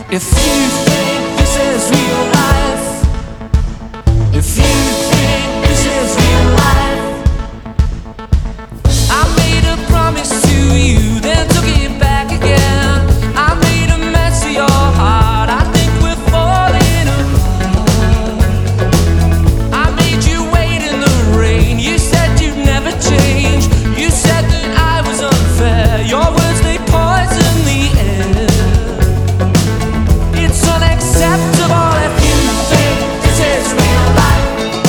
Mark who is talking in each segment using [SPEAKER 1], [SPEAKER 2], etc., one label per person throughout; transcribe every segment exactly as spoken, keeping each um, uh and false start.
[SPEAKER 1] If you think this is real life, if you think this is real life, I made a promise to you, then took it back again. I made a mess of your heart, I think we're falling apart. I made you wait in the rain, you said you'd never change. You said that I was unfair, your words they poison the air. It's unacceptable if you think this is real life.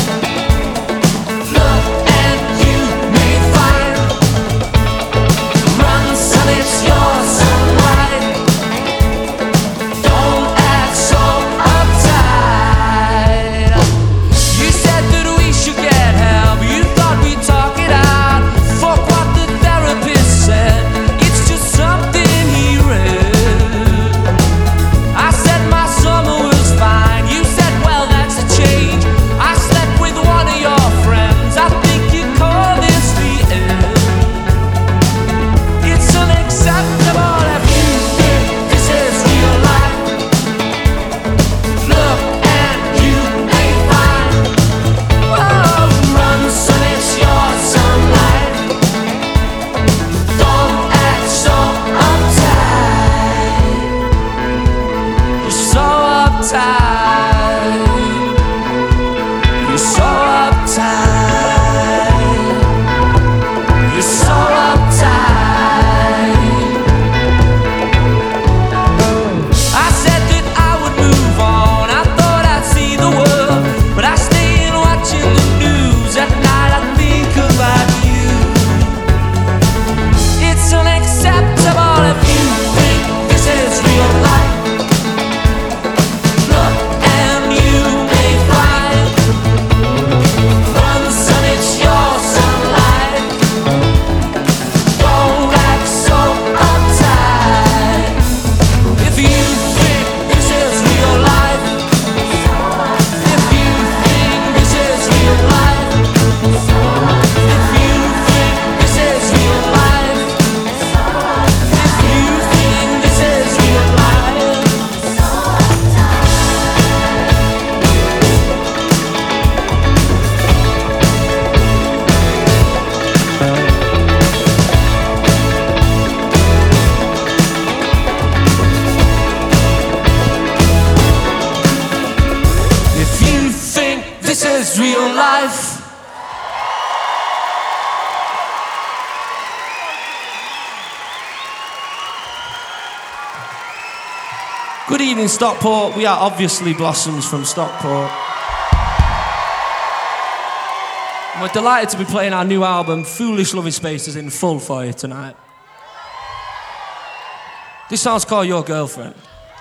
[SPEAKER 1] Look and you may find, run son, it's your sunlight. Don't act so uptight. You said that we should get help, you thought we'd talk it out. Fuck what the therapist said, it's just something he read. I said my summer was fine, you said well that's a change. I slept with one of your friends, I think you call this the end. It's unacceptable if you think this is real life. Look and you may find, whoa, run son, it's your sunlight. Don't act so uptight. You're so uptight. You're so uptight. You're so uptight. I said that I would move on, I thought I'd see the world, but I stay in watching the news. At night I think about you. It's unacceptable if you think this is real life. Look and you may find, run son, it's your sunlight. Don't act so uptight. If you think this is real life, if you think this is real life, if you think this is real life, if you think this is real life. If you think this is real life. Good evening, Stockport. We are obviously Blossoms from Stockport. And we're delighted to be playing our new album, Foolish Loving Spaces, in full for you tonight. This song's called Your Girlfriend.